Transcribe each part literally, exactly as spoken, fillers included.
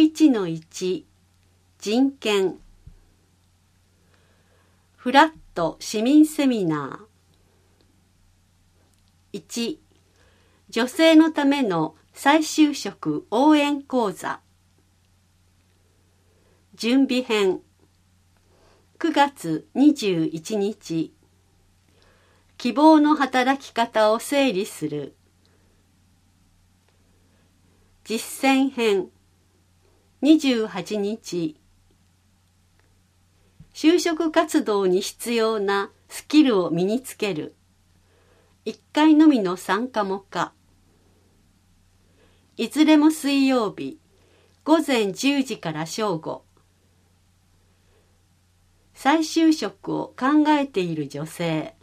いちのいち 人権。フラット市民セミナー。いち、女性のための再就職応援講座。準備編。くがつにじゅういちにち、希望の働き方を整理する。実践編。にじゅうはちにち、就職活動に必要なスキルを身につける。いっかいのみの参加も可。いずれも水曜日、ごぜんじゅうじから正午。再就職を考えている女性。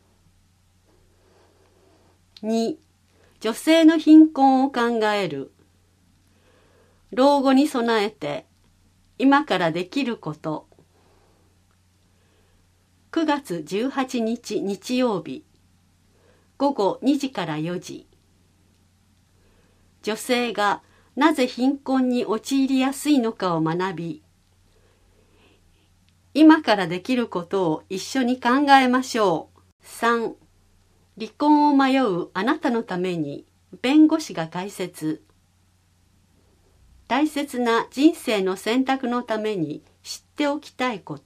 に、女性の貧困を考える。老後に備えて今からできること。くがつじゅうはちにち日曜日、ごごにじからよじ。女性がなぜ貧困に陥りやすいのかを学び、今からできることを一緒に考えましょう。さん、離婚を迷うあなたのために弁護士が解説。大切な人生の選択のために知っておきたいこと。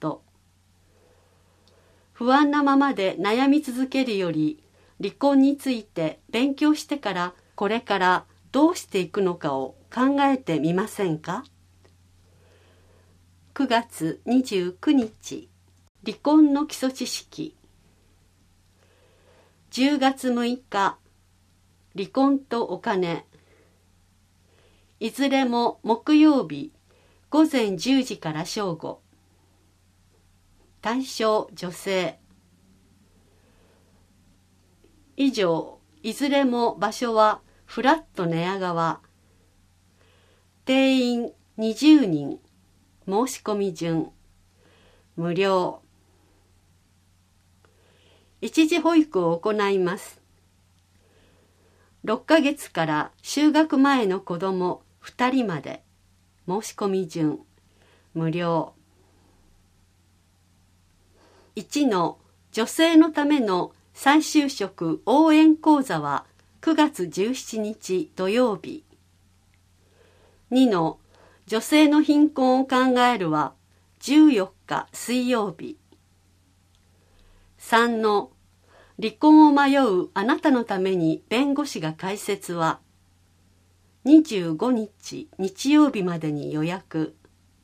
不安なままで悩み続けるより、離婚について勉強してからこれからどうしていくのかを考えてみませんか？くがつにじゅうくにち、離婚の基礎知識。じゅうがつむいか、離婚とお金。いずれも木曜日、ごぜんじゅうじから正午。対象女性。以上、いずれも場所はフラット寝屋川。定員にじゅうにん。申し込み順。無料。一時保育を行います。ろっかげつから就学前の子どもふたりまで。申し込み順。無料。いちの女性のための再就職応援講座はくがつじゅうしちにち土曜日。にの女性の貧困を考えるはじゅうよっか水曜日。さんの離婚を迷うあなたのために弁護士が解説はにじゅうごにち日曜日までに予約。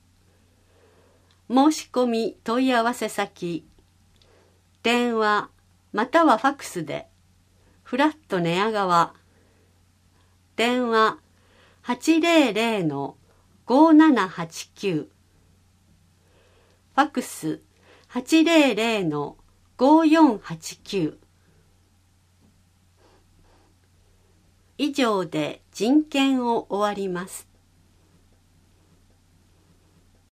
申し込み問い合わせ先、電話またはファクスでフラット寝屋川。電話 はちぜろぜろのごななはちきゅう。ファクス はちぜろぜろのごよんはちきゅう。以上で人権を終わります。